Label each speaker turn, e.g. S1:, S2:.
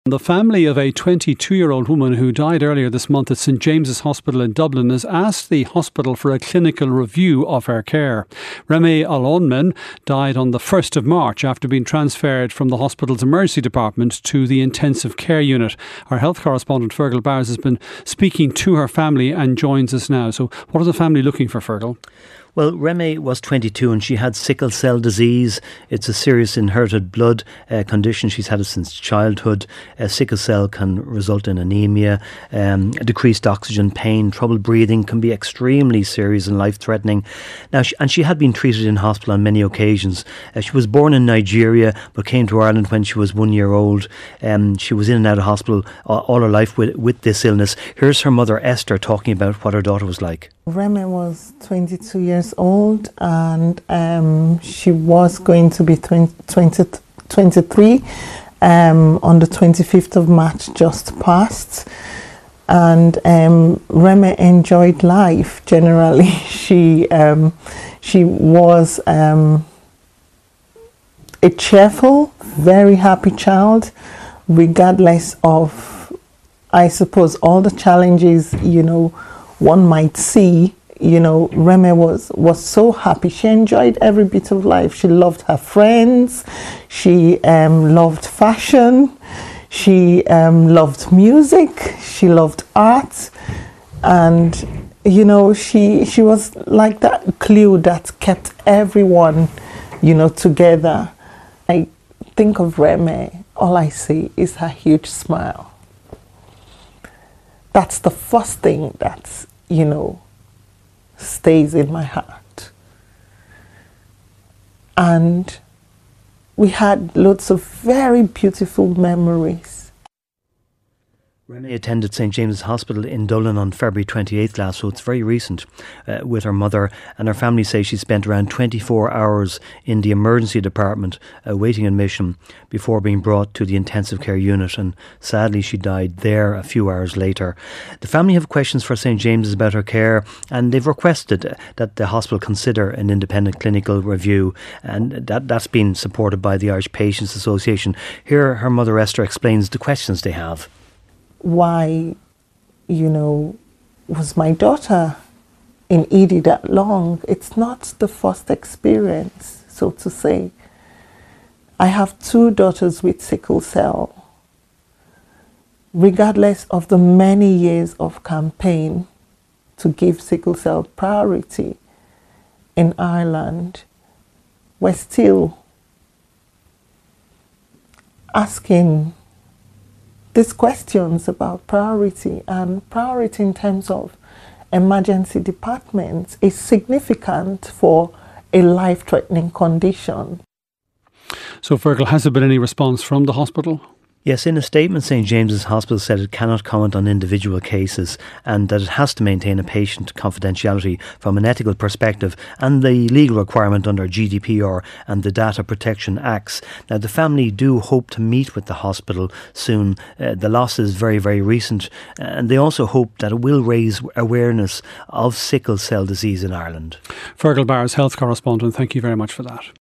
S1: The family of a 22-year-old woman who died earlier this month at St James's Hospital in Dublin has asked the hospital for a clinical review of her care. Reme Alonmen died on the 1st of March after being transferred from the hospital's emergency department to the intensive care unit. Our health correspondent Fergal Bowers has been speaking to her family and joins us now. So what are the family looking for, Fergal?
S2: Well, Reme was 22 and she had sickle cell disease. It's a serious inherited blood condition. She's had it since childhood. Sickle cell can result in anemia, decreased oxygen, pain, trouble breathing, can be extremely serious and life-threatening. Now, she had been treated in hospital on many occasions. She was born in Nigeria but came to Ireland when she was 1 year old. She was in and out of hospital all her life with this illness. Here's her mother Esther talking about what her daughter was like.
S3: Reme was 22 years old and she was going to be 23 on the 25th of March just passed. And Reme enjoyed life generally. She was a cheerful, very happy child, regardless of, I suppose, all the challenges, one might see. Reme was so happy. She enjoyed every bit of life. She loved her friends. She loved fashion. She loved music. She loved art. And, she was like that glue that kept everyone, together. I think of Reme, all I see is her huge smile. That's the first thing that's, stays in my heart. And we had lots of very beautiful memories.
S2: Reme attended St James's Hospital in Dublin on February 28th last, so it's very recent, with her mother, and her family say she spent around 24 hours in the emergency department awaiting admission before being brought to the intensive care unit, and sadly she died there a few hours later. The family have questions for St James's about her care, and they've requested that the hospital consider an independent clinical review, and that's been supported by the Irish Patients Association. Here her mother Esther explains the questions they have.
S3: Why, was my daughter in ED that long? It's not the first experience, so to say. I have 2 daughters with sickle cell. Regardless of the many years of campaign to give sickle cell priority in Ireland, we're still asking these questions about priority, and priority in terms of emergency departments is significant for a life-threatening condition.
S1: So, Fergal, has there been any response from the hospital?
S2: Yes, in a statement, St James's Hospital said it cannot comment on individual cases and that it has to maintain a patient confidentiality from an ethical perspective and the legal requirement under GDPR and the Data Protection Acts. Now, the family do hope to meet with the hospital soon. The loss is very, very recent, and they also hope that it will raise awareness of sickle cell disease in Ireland.
S1: Fergal Bowers, health correspondent, thank you very much for that.